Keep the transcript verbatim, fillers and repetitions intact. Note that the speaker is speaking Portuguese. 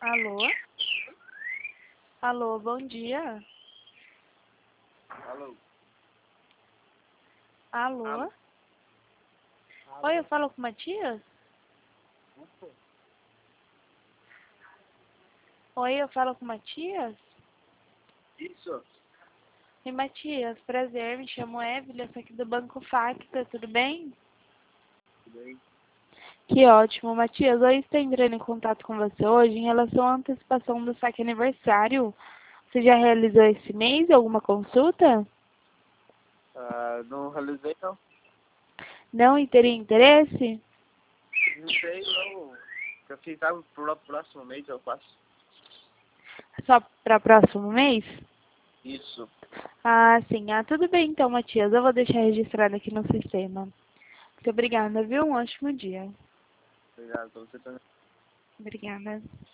Alô? Alô, bom dia. Alô? Alô? Alô? Oi, eu falo com o Matias? Alô? Oi, eu falo com o Matias? Isso? Oi, Matias, prazer, me chamo Evelyn, eu sou aqui do Banco Facta, tudo bem? Tudo bem? Que ótimo, Matias, eu estou entrando em contato com você hoje em relação à antecipação do saque aniversário. Você já realizou esse mês alguma consulta? Ah, não realizei não. Não e teria interesse? Não sei não. Eu ficava pro próximo mês eu faço. Só para próximo mês? Isso. Ah, sim. Ah, tudo bem então, Matias. Eu vou deixar registrado aqui no sistema. Muito obrigada, viu? Um ótimo dia. Obrigado. Você também. Obrigada.